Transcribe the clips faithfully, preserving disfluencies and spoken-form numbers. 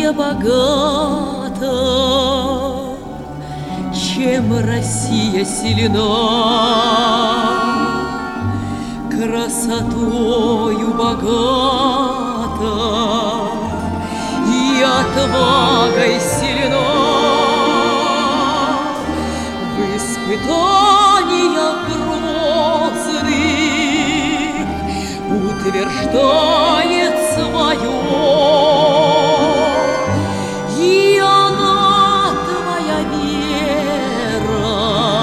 Россия богата, чем Россия сильна, красотою богата и отвагой сильна. В испытаниях грозных утверждает свое, и она твоя вера,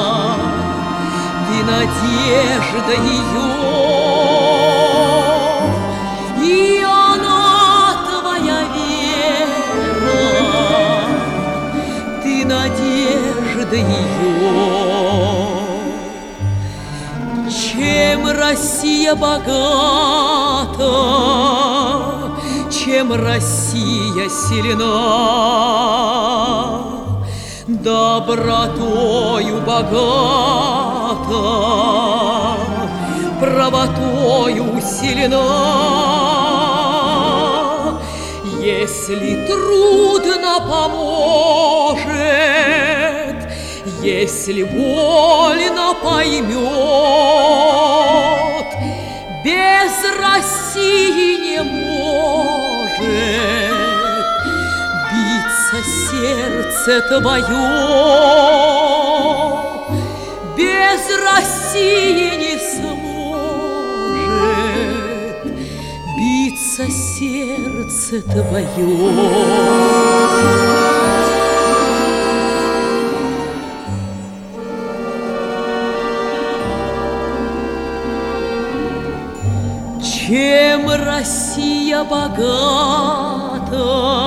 ты надежда ее, и она твоя вера, ты надежда ее. Чем Россия богата, чем Россия сильна, добротою богата, правотою сильна. Если трудно поможет, если больно поймет, без России не может биться сердце твое, без России не сможет биться сердце твое. Чем Россия богата,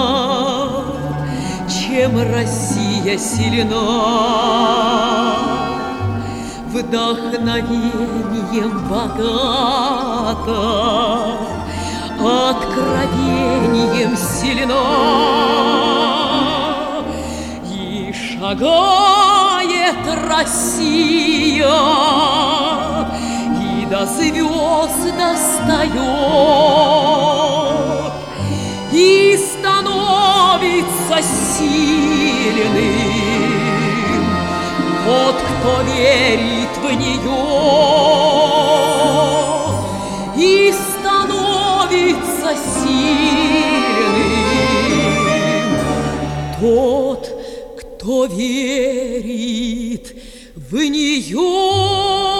чем Россия сильна, вдохновением богата, откровением сильна, и шагает Россия, до звезд достает, и становится сильным тот, кто верит в нее, и становится сильным тот, кто верит в нее.